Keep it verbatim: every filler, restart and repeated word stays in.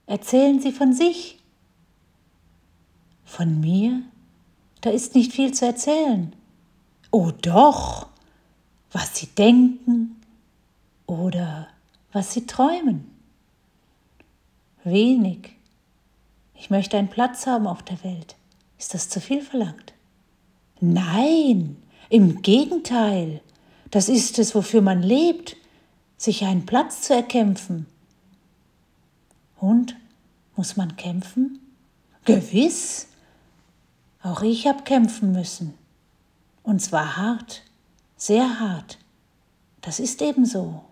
Erzählen Sie von sich. Von mir? Da ist nicht viel zu erzählen. Oh doch, was Sie denken oder was Sie träumen. Wenig. Ich möchte einen Platz haben auf der Welt. Ist das zu viel verlangt? Nein, im Gegenteil. Das ist es, wofür man lebt, sich einen Platz zu erkämpfen. Und, muss man kämpfen? Gewiss. Auch ich habe kämpfen müssen. Und zwar hart, sehr hart. Das ist eben so.